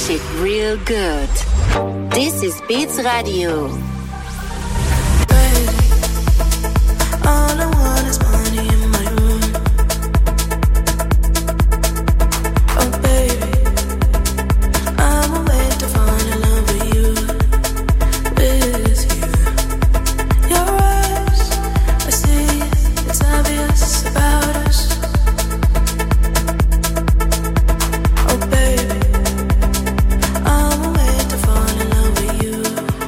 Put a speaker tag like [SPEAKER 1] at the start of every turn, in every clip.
[SPEAKER 1] shit real good. This is Beats Radio.
[SPEAKER 2] Baby, all I want is money in my room. Oh baby, I'm a way to fall in love with you. With you. Your eyes, I see it's obvious about us. Oh baby, I'm a way to fall in love with you.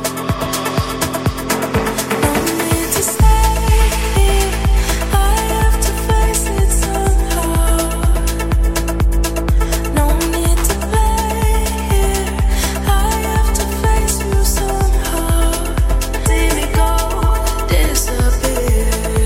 [SPEAKER 2] No need to stay here, I have to face it somehow. No need to play here, I have to face you somehow. See me go, disappear.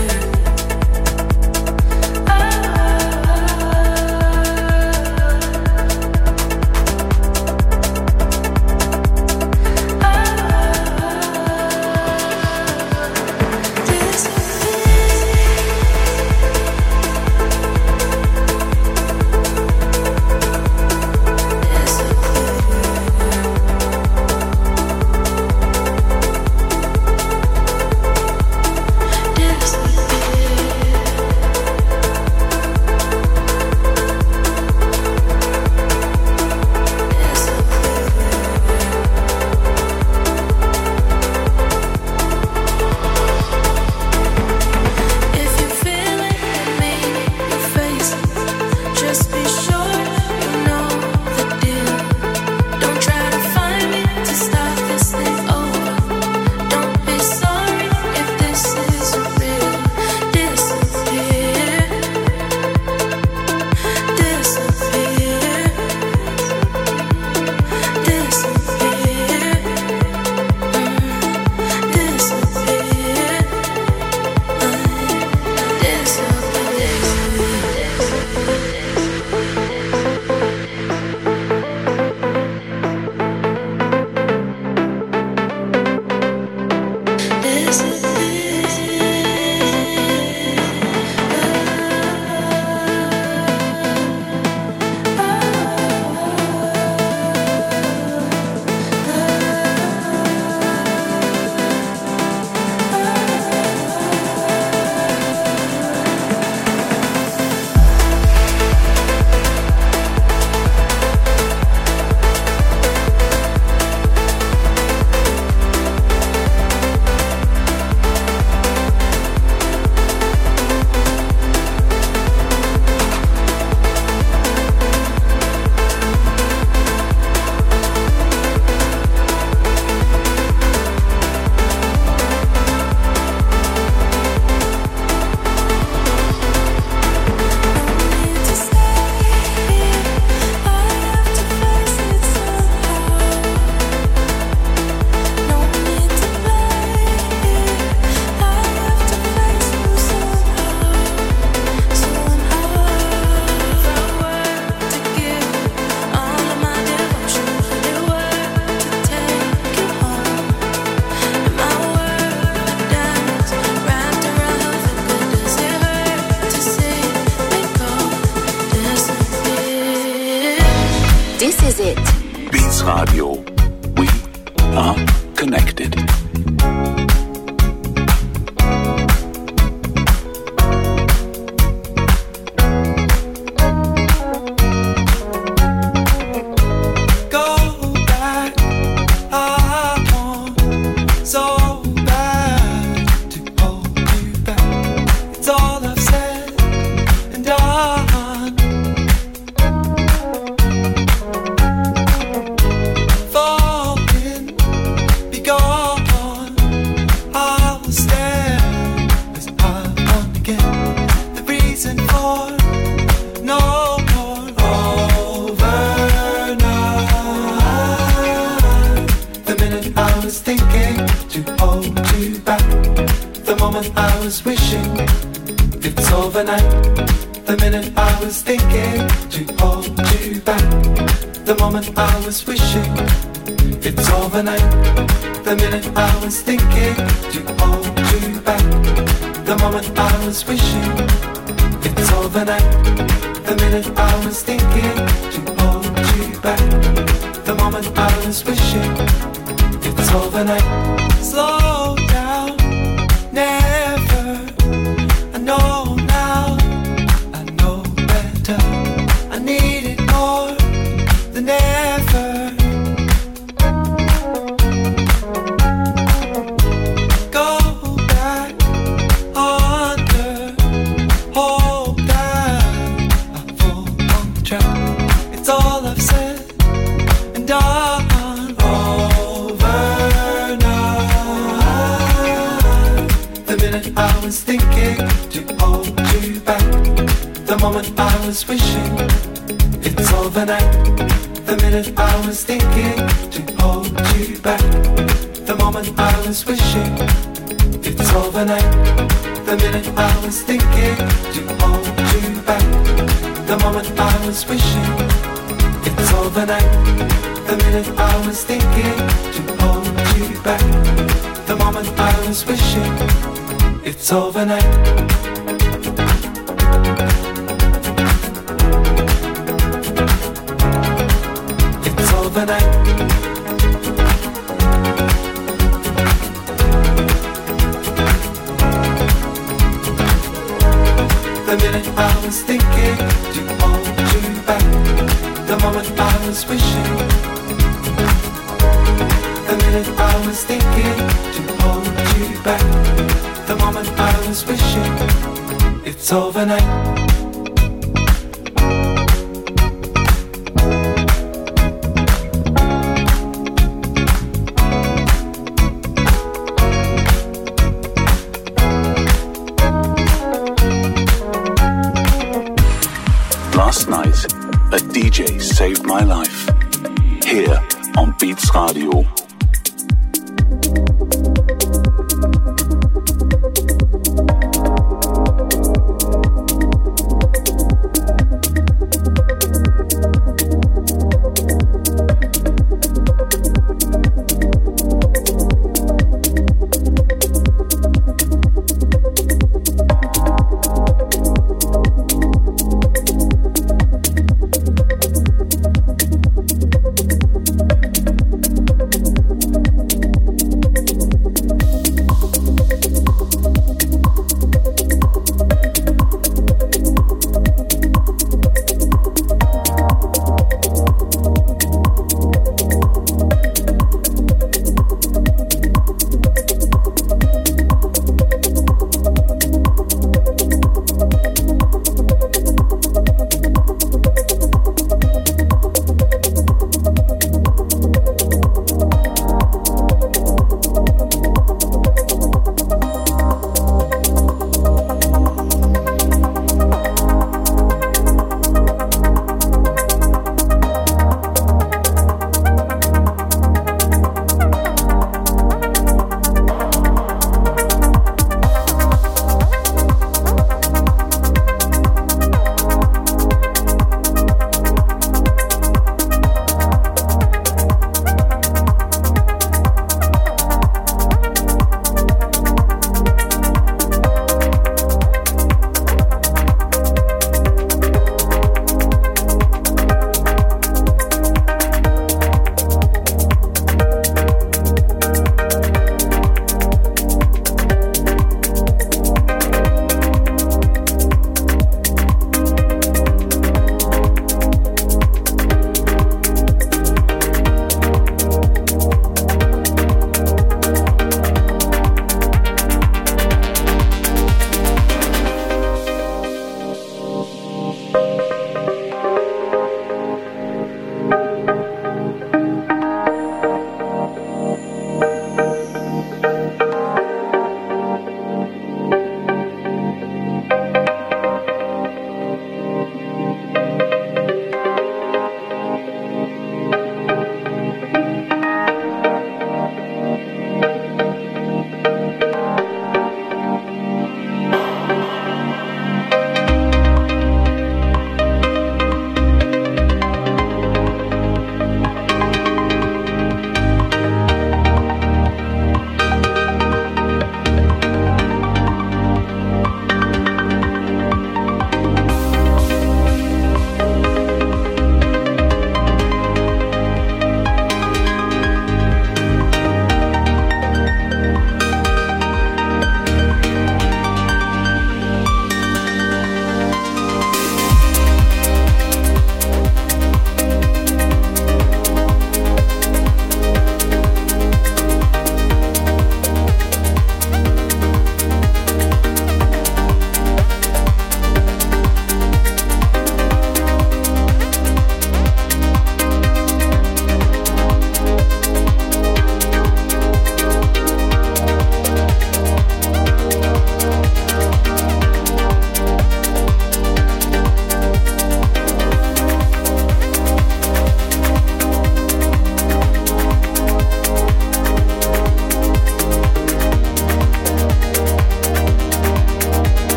[SPEAKER 2] If you feel it in me, your face, just be sure you know the deal. Don't try to find me to start this thing over. Don't be sorry if this isn't real. Disappear, disappear, disappear,
[SPEAKER 1] This is it.
[SPEAKER 3] Beats Radio. We are connected.
[SPEAKER 4] Go back, I want so bad to hold you back. It's all I've said and done. Falling, be gone. I will stare as I want again. The reason for no more overnight. The minute I was thinking to hold you back. The moment I was wishing it's overnight. The minute I was thinking to hold you back. The moment I was wishing it's overnight. The minute I was thinking to hold you back. The moment I was wishing it's overnight. The minute I was thinking to hold you back. the moment I was wishing it's overnight. Slow down, never. I know now, I know better. I need it more than ever. Go back under, hope that I fall on the track. It's all I've said and done. Over now. The minute I was thinking to hold you back, the moment I was wishing it's overnight. The minute I was thinking to hold you back, the moment I was wishing it's overnight. The minute I was thinking to hold you back, the moment I was wishing it's overnight. The minute I was thinking to hold you back, the moment I was wishing it's overnight. It's overnight. The minute I was thinking to hold you back, the moment I was wishing. The minute I was thinking to hold you back, the moment I was wishing it's overnight.
[SPEAKER 3] Last night, a DJ saved my life. Here on Beats Radio.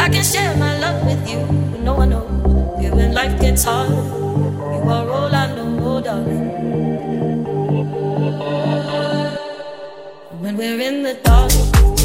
[SPEAKER 2] I can share my love with you. No one knows you when life gets hard. You are all I know, darling. When we're in the dark.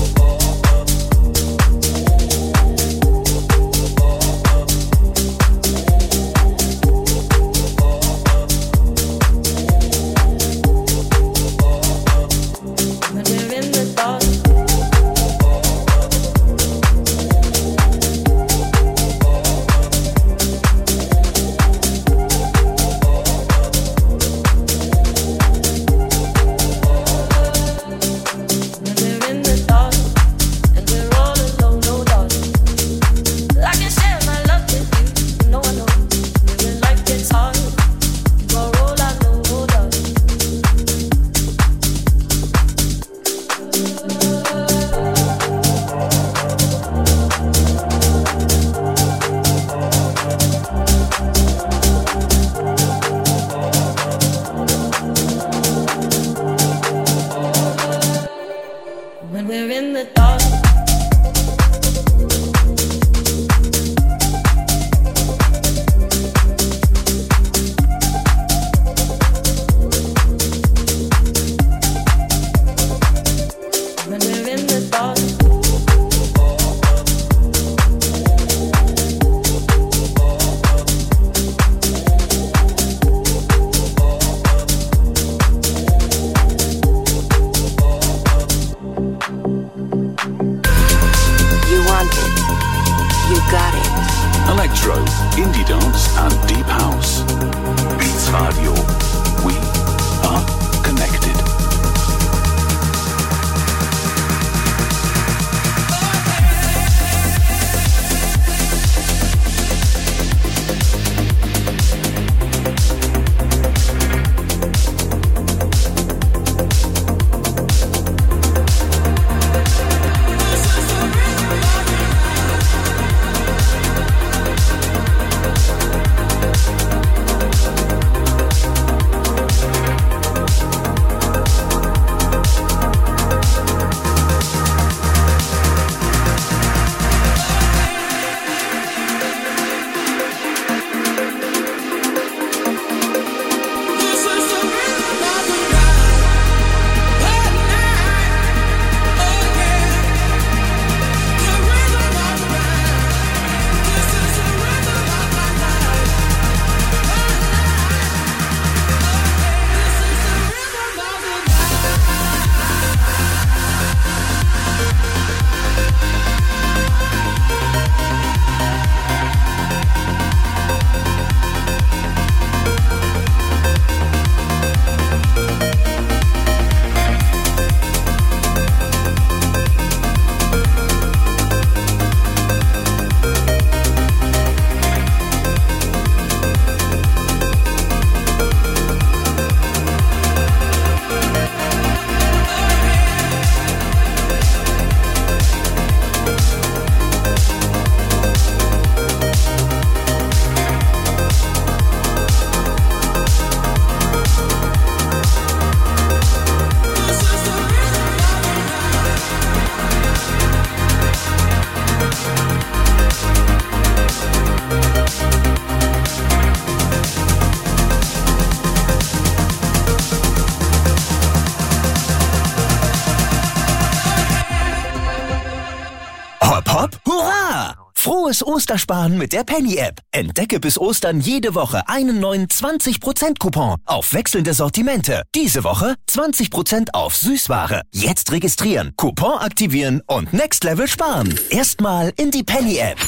[SPEAKER 5] Frohes Ostersparen mit der Penny-App. Entdecke bis Ostern jede Woche einen neuen 20%-Coupon auf wechselnde Sortimente. Diese Woche 20% auf Süßware. Jetzt registrieren, Coupon aktivieren und Next Level sparen. Erstmal in die Penny-App.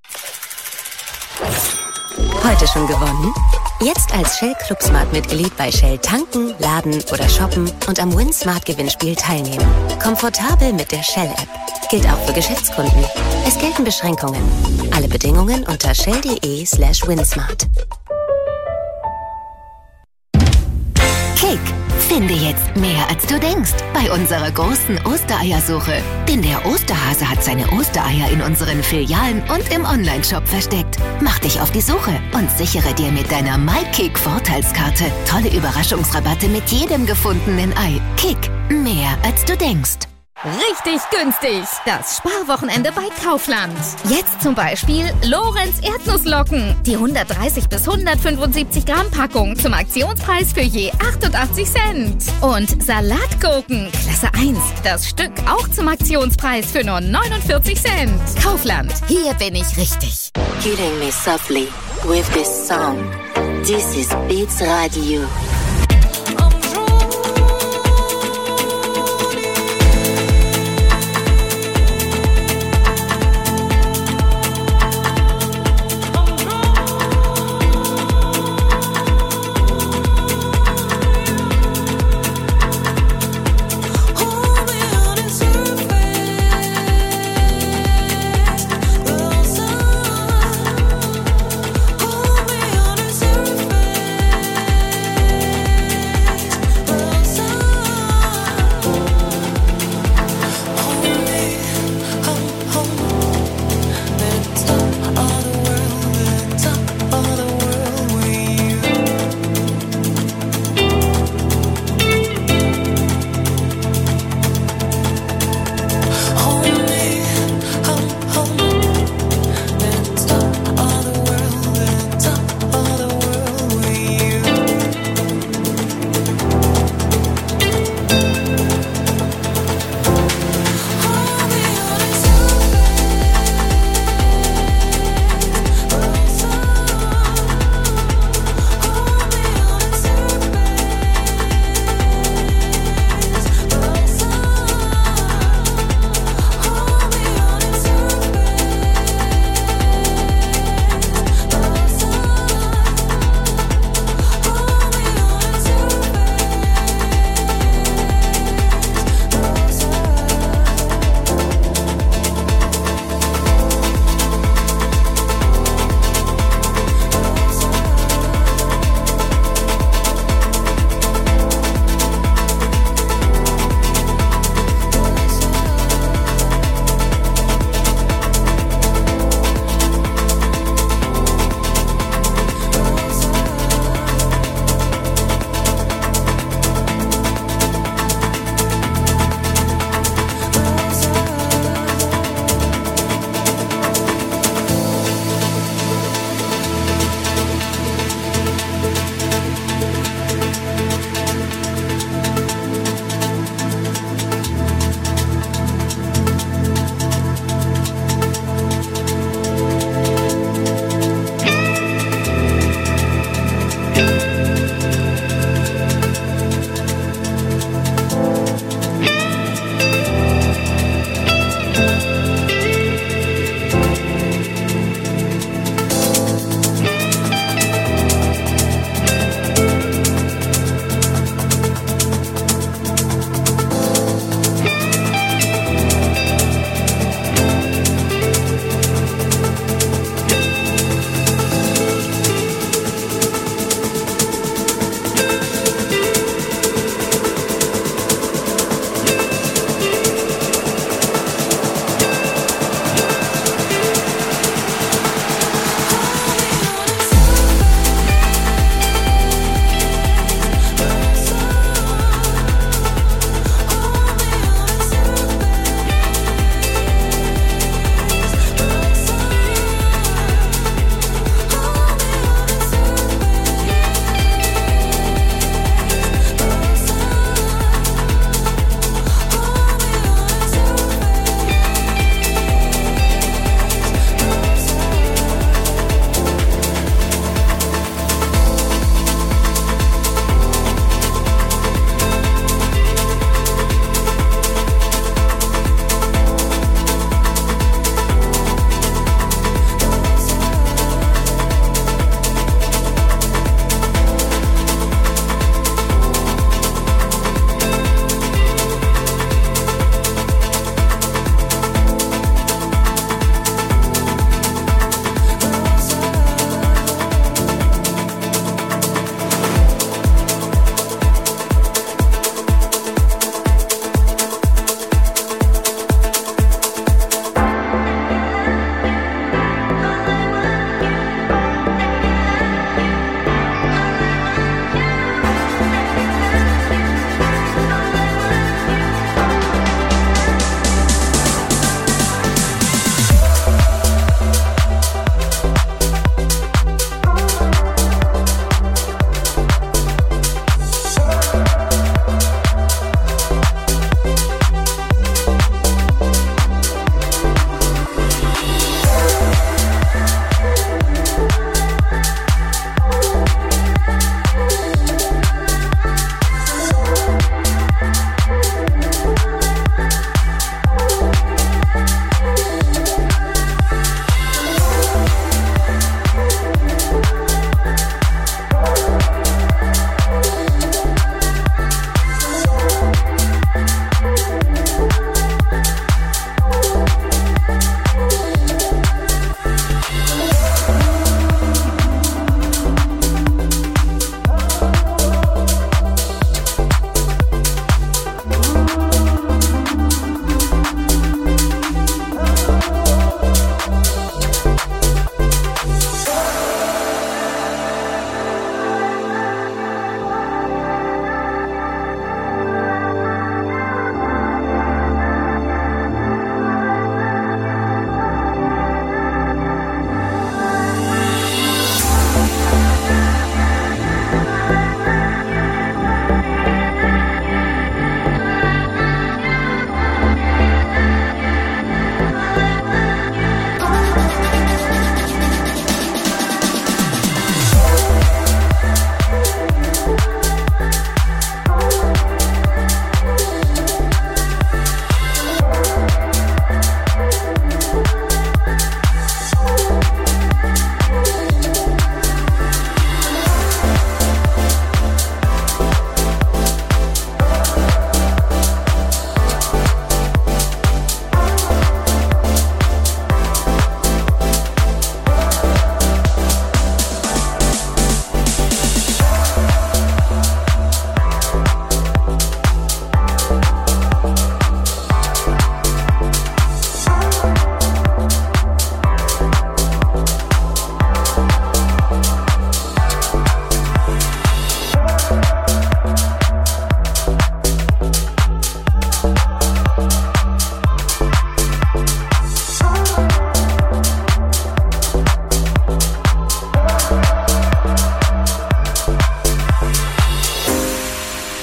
[SPEAKER 1] Heute schon gewonnen? Jetzt als Shell Club Smart Mitglied bei Shell tanken, laden oder shoppen und am Win Smart Gewinnspiel teilnehmen. Komfortabel mit der Shell App. Gilt auch für Geschäftskunden. Es gelten Beschränkungen. Alle Bedingungen unter shell.de/winsmart.
[SPEAKER 6] Kick. Finde jetzt mehr, als du denkst, bei unserer großen Ostereiersuche. Denn der Osterhase hat seine Ostereier in unseren Filialen und im Onlineshop versteckt. Mach dich auf die Suche und sichere dir mit deiner MyKick-Vorteilskarte tolle Überraschungsrabatte mit jedem gefundenen Ei. Kick. Mehr, als du denkst.
[SPEAKER 7] Richtig günstig. Das Sparwochenende bei Kaufland. Jetzt zum Beispiel Lorenz Erdnusslocken. Die 130 bis 175 Gramm Packung zum Aktionspreis für je 88 Cent. Und Salatgurken, Klasse 1. Das Stück auch zum Aktionspreis für nur 49 Cent. Kaufland. Hier bin ich richtig.
[SPEAKER 1] Killing me softly with this song. This is Beats Radio.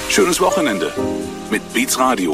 [SPEAKER 3] Schönes Wochenende mit Beats Radio.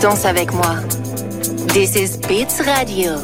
[SPEAKER 1] Danse avec moi. This is Beats Radio.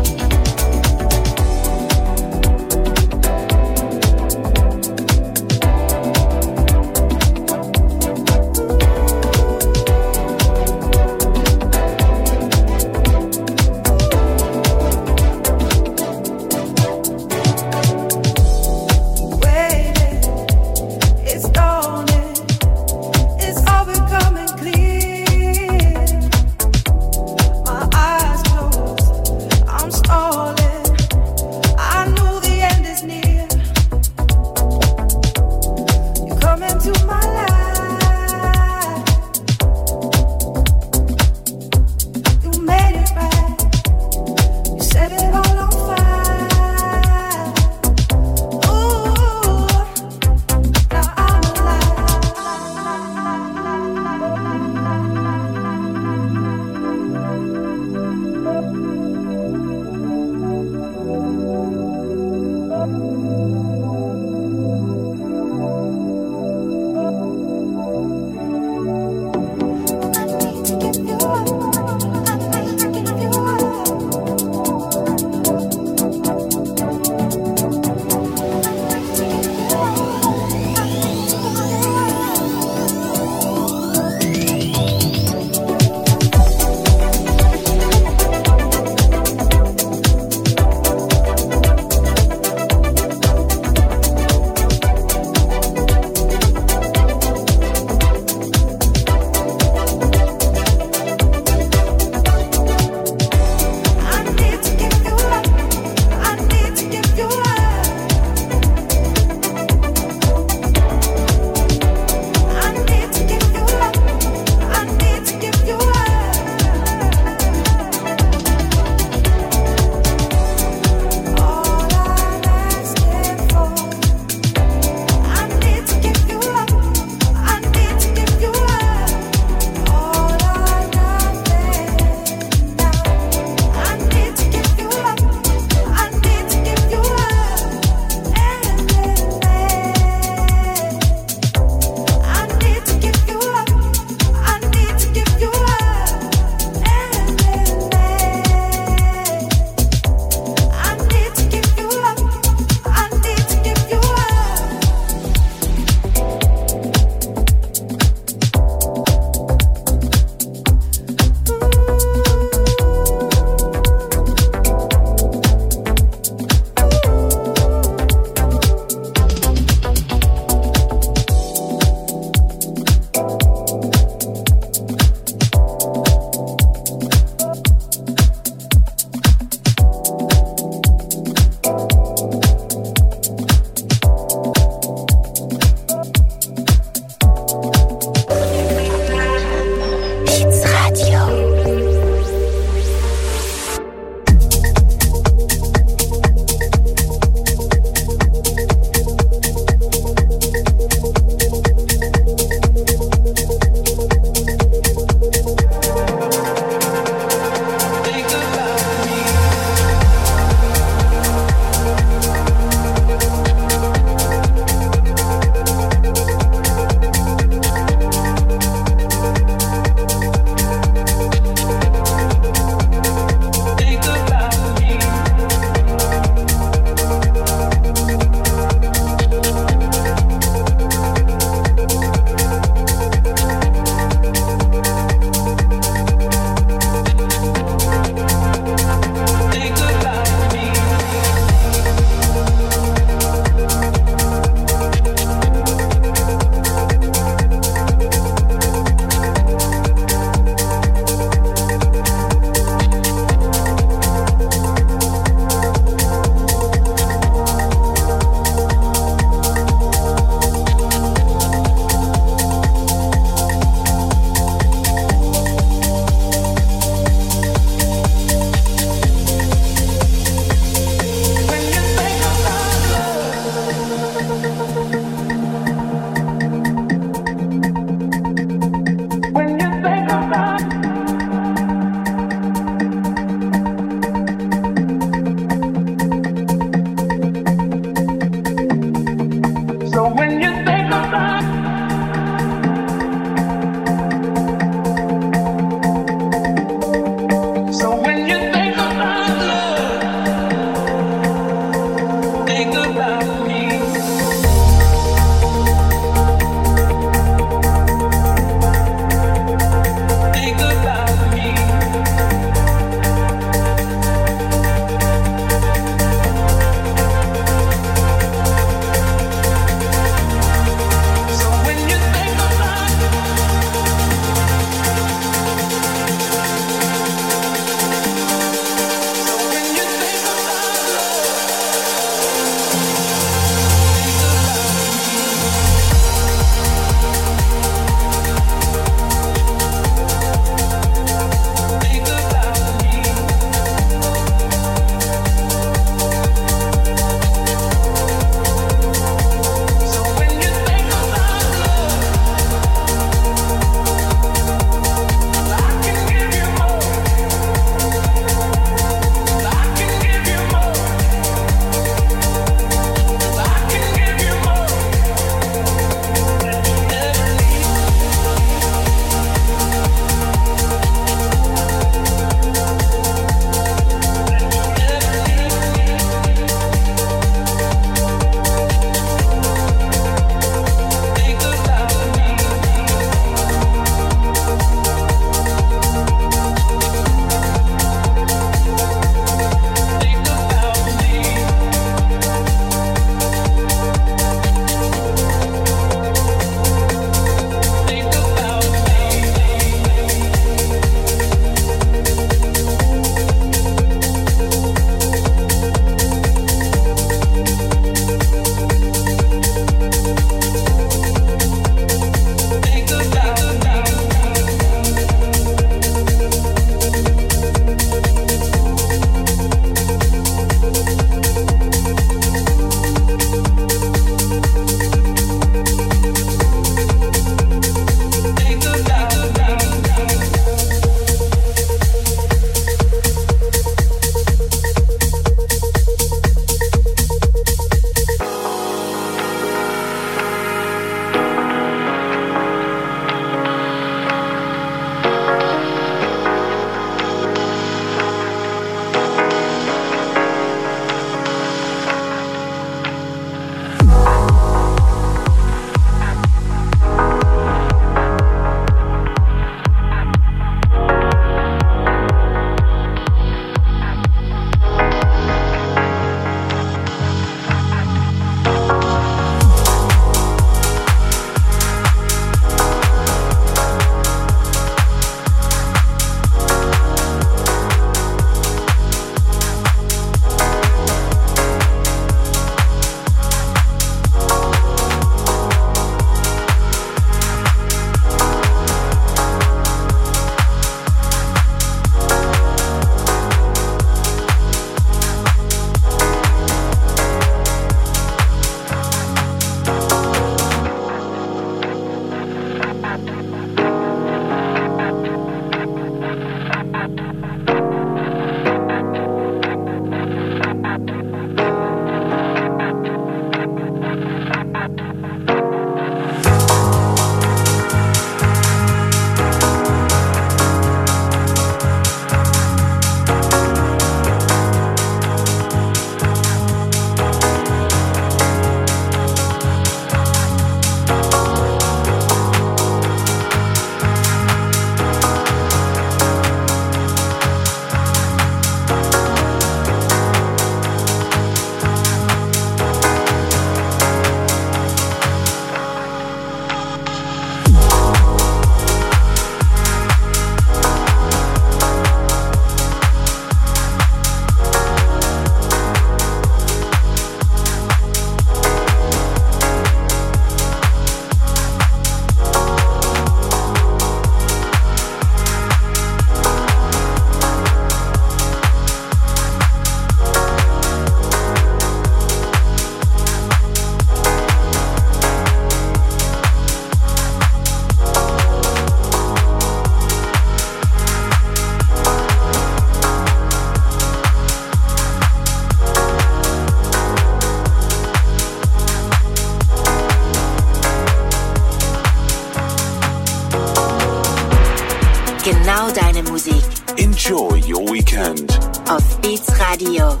[SPEAKER 8] Musik.
[SPEAKER 3] Enjoy your weekend.
[SPEAKER 8] Auf Beats Radio.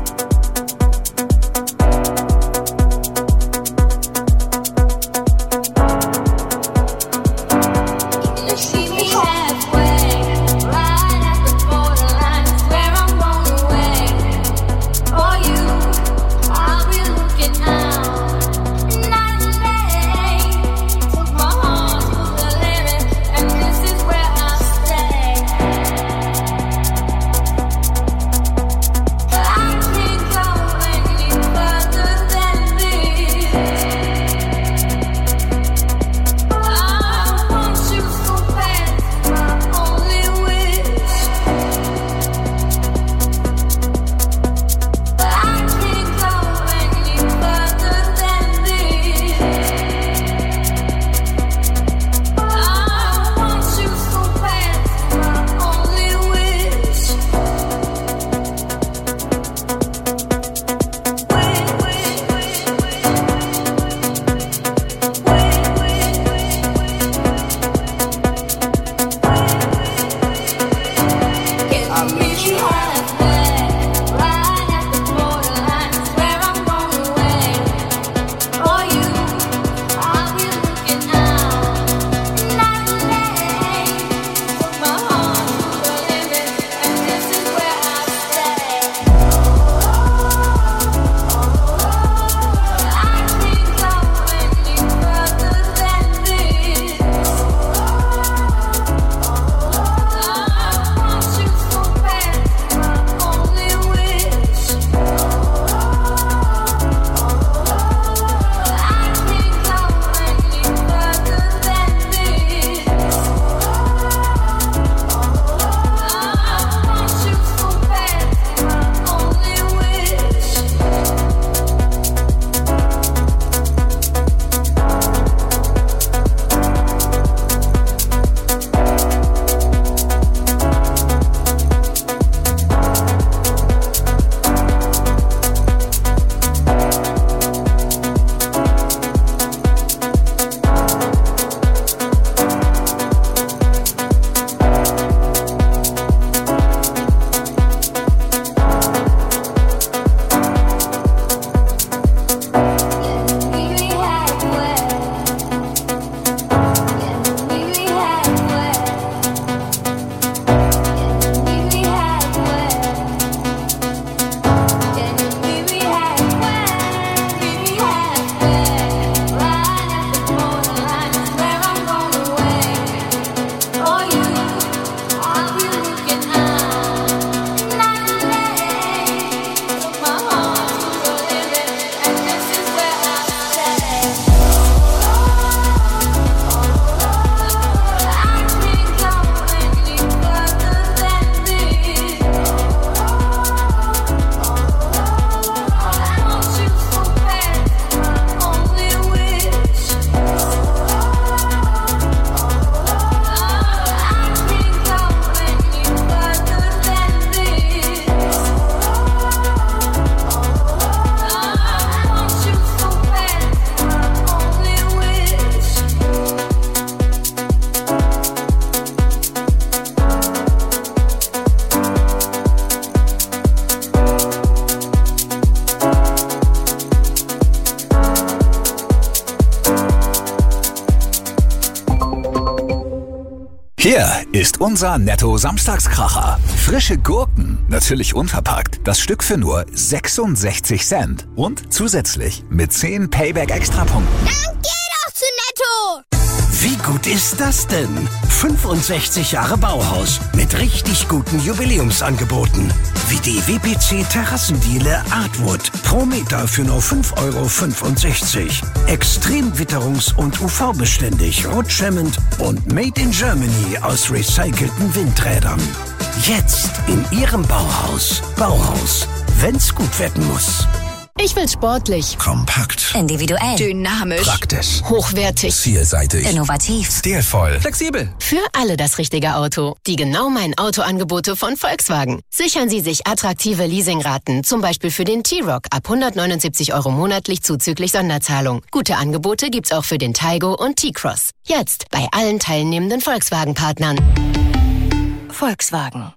[SPEAKER 5] Hier ist unser Netto-Samstagskracher. Frische Gurken, natürlich unverpackt. Das Stück für nur 66 Cent. Und zusätzlich mit 10 Payback-Extrapunkten.
[SPEAKER 9] Dann geh doch zu Netto!
[SPEAKER 10] Wie gut ist das denn? 65 Jahre Bauhaus mit richtig guten Jubiläumsangeboten. Wie die WPC Terrassendiele Artwood. Pro Meter für nur 5,65 €. Extrem witterungs- und UV-beständig, rutschhemmend und made in Germany aus recycelten Windrädern. Jetzt in Ihrem Bauhaus. Bauhaus, wenn's gut werden muss.
[SPEAKER 11] Ich will sportlich,
[SPEAKER 10] kompakt,
[SPEAKER 1] individuell,
[SPEAKER 11] dynamisch,
[SPEAKER 10] praktisch,
[SPEAKER 11] hochwertig,
[SPEAKER 10] vielseitig,
[SPEAKER 1] innovativ,
[SPEAKER 10] stilvoll,
[SPEAKER 11] flexibel. Für alle das richtige Auto. Die genau mein Autoangebote von Volkswagen. Sichern Sie sich attraktive Leasingraten, zum Beispiel für den T-Roc ab 179 € monatlich zuzüglich Sonderzahlung. Gute Angebote gibt's auch für den Taygo und T-Cross. Jetzt bei allen teilnehmenden Volkswagen-Partnern.
[SPEAKER 1] Volkswagen.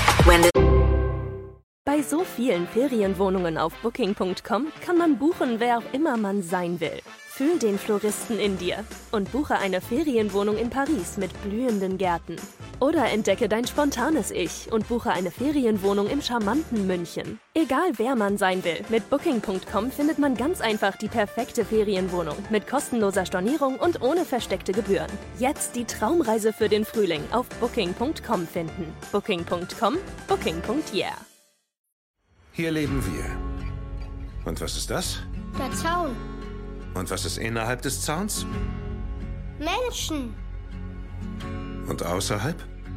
[SPEAKER 12] Bei so vielen Ferienwohnungen auf Booking.com kann man buchen, wer auch immer man sein will. Fühl den Floristen in dir und buche eine Ferienwohnung in Paris mit blühenden Gärten. Oder entdecke dein spontanes Ich und buche eine Ferienwohnung im charmanten München. Egal wer man sein will, mit Booking.com findet man ganz einfach die perfekte Ferienwohnung mit kostenloser Stornierung und ohne versteckte Gebühren. Jetzt die Traumreise für den Frühling auf Booking.com finden. Booking.com, Booking.yeah.
[SPEAKER 13] Hier leben wir. Und was ist das?
[SPEAKER 9] Der Zaun.
[SPEAKER 13] Und was ist innerhalb des Zauns?
[SPEAKER 9] Menschen.
[SPEAKER 13] Und außerhalb?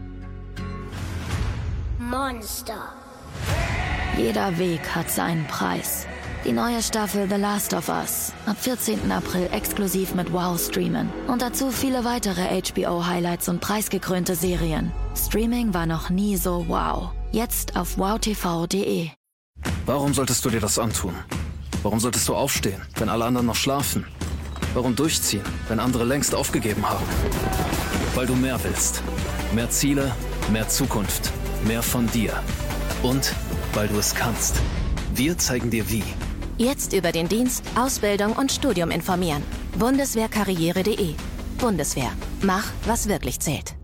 [SPEAKER 9] Monster.
[SPEAKER 14] Jeder Weg hat seinen Preis. Die neue Staffel The Last of Us. Ab 14. April exklusiv mit WoW streamen. Und dazu viele weitere HBO-Highlights und preisgekrönte Serien. Streaming war noch nie so wow. Jetzt auf wowtv.de.
[SPEAKER 15] Warum solltest du dir das antun? Warum solltest du aufstehen, wenn alle anderen noch schlafen? Warum durchziehen, wenn andere längst aufgegeben haben? Weil du mehr willst. Mehr Ziele, mehr Zukunft, mehr von dir. Und weil du es kannst. Wir zeigen dir wie.
[SPEAKER 1] Jetzt über den Dienst, Ausbildung und Studium informieren. Bundeswehrkarriere.de. Bundeswehr. Mach, was wirklich zählt.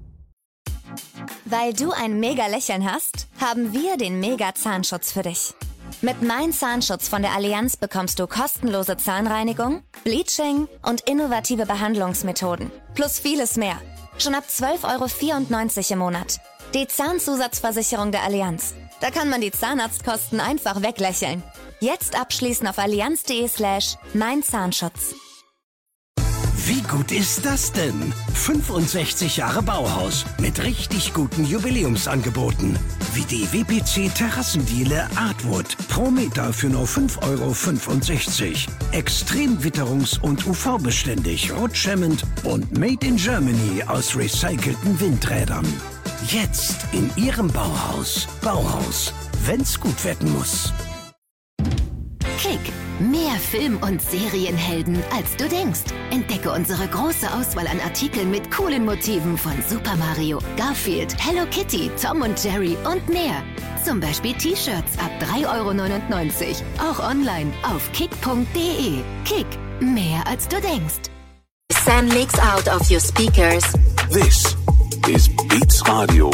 [SPEAKER 16] Weil du ein mega Lächeln hast, haben wir den Mega-Zahnschutz für dich. Mit Mein Zahnschutz von der Allianz bekommst du kostenlose Zahnreinigung, Bleaching und innovative Behandlungsmethoden. Plus vieles mehr. Schon ab 12,94 € im Monat. Die Zahnzusatzversicherung der Allianz. Da kann man die Zahnarztkosten einfach weglächeln. Jetzt abschließen auf allianz.de/meinzahnschutz.
[SPEAKER 10] Wie gut ist das denn? 65 Jahre Bauhaus mit richtig guten Jubiläumsangeboten. Wie die WPC Terrassendiele Artwood. Pro Meter für nur 5,65 €. Extrem witterungs- und UV-beständig, rutschhemmend und made in Germany aus recycelten Windrädern. Jetzt in Ihrem Bauhaus. Bauhaus, wenn's gut werden muss.
[SPEAKER 6] Kick. Mehr Film- und Serienhelden, als du denkst. Entdecke unsere große Auswahl an Artikeln mit coolen Motiven von Super Mario, Garfield, Hello Kitty, Tom und Jerry und mehr. Zum Beispiel T-Shirts ab 3,99 €. Auch online auf kick.de. Kick. Mehr als du denkst.
[SPEAKER 8] Send leaks out of your speakers.
[SPEAKER 3] This is Beats Radio.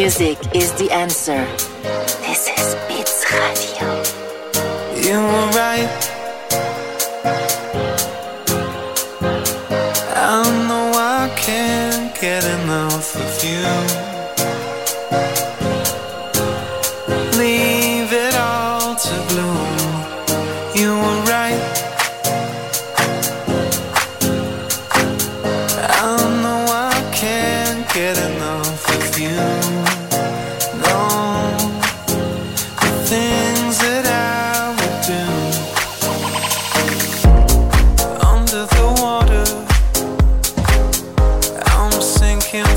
[SPEAKER 8] Music is the answer. This is Beats Radio.
[SPEAKER 4] You were right. I know I can't get enough of you. Leave it all to bloom. You were right. I know I can't get enough of you. No, the things that I would do under the water. I'm sinking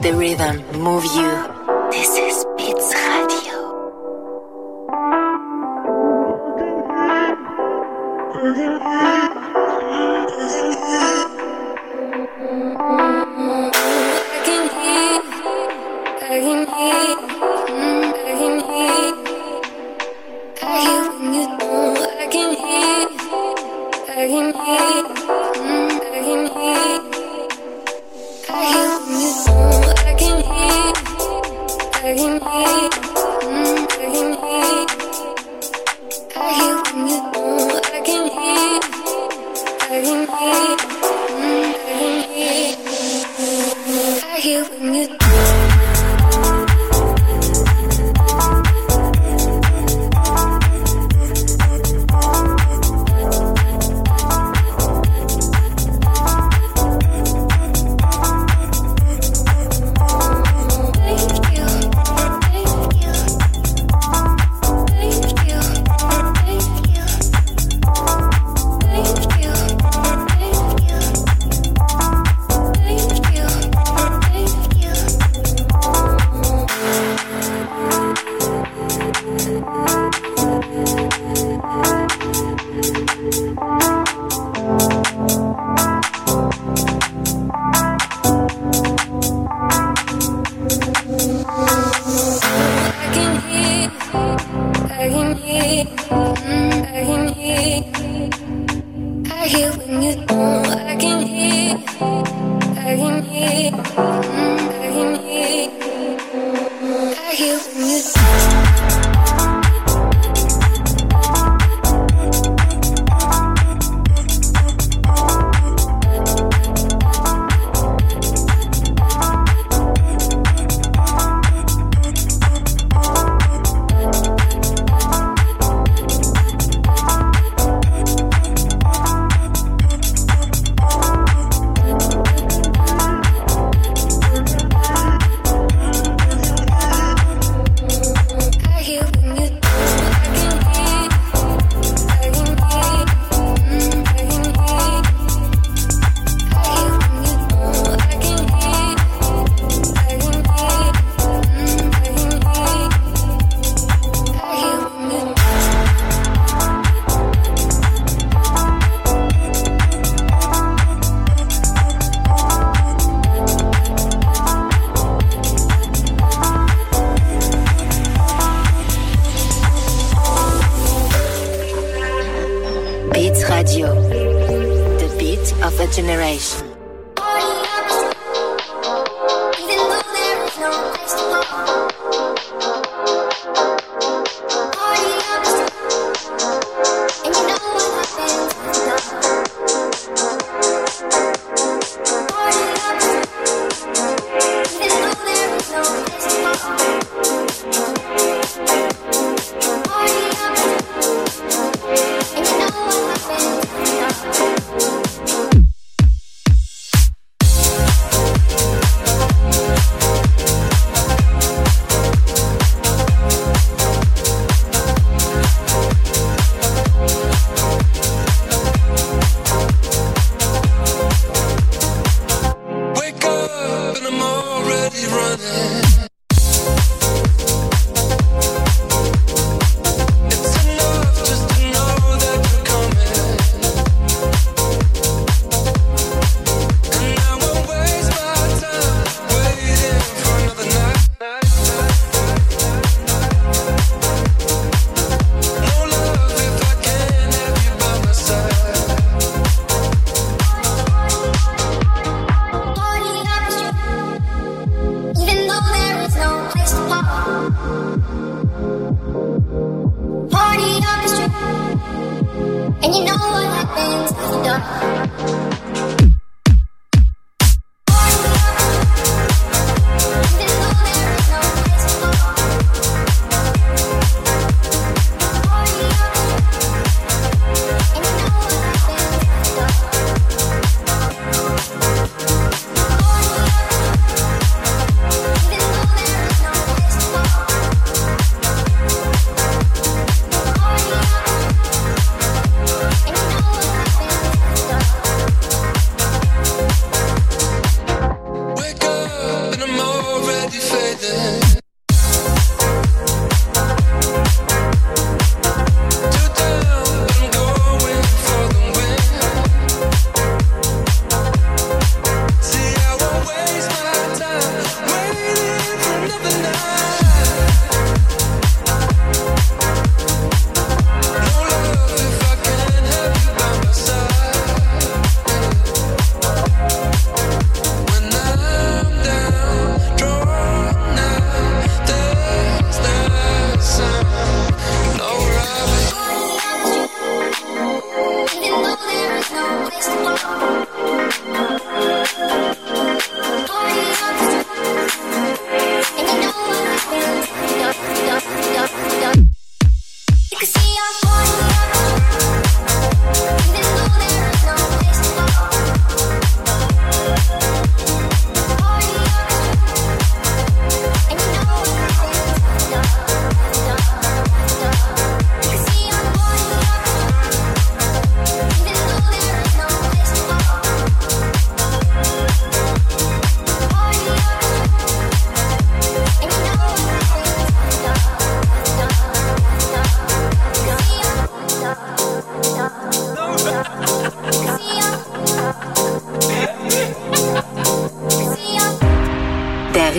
[SPEAKER 8] the rhythm move you. This is Beats Radio.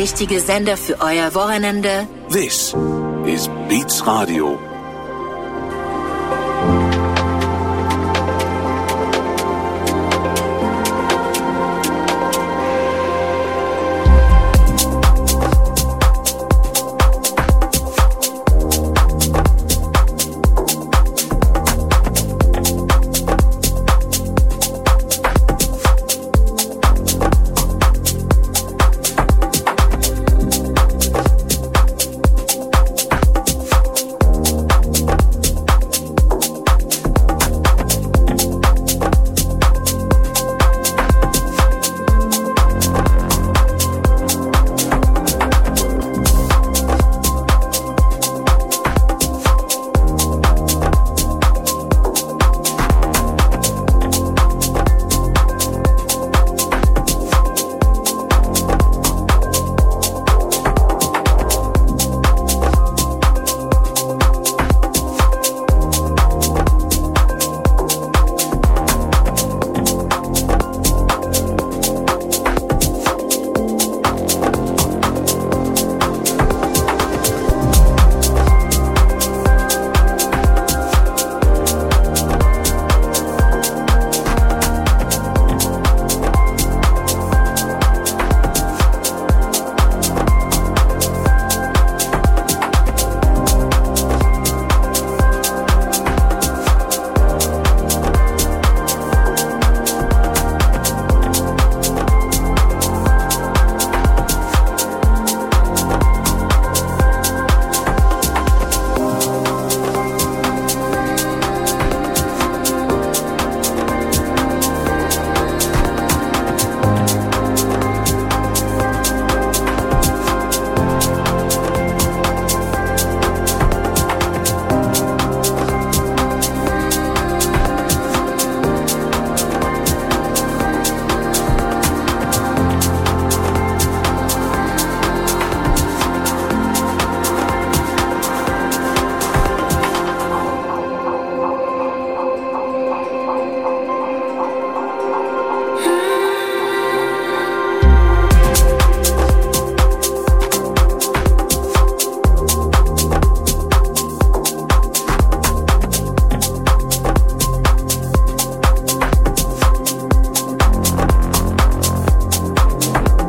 [SPEAKER 8] richtige Sender für euer Wochenende?
[SPEAKER 3] This is Beats Radio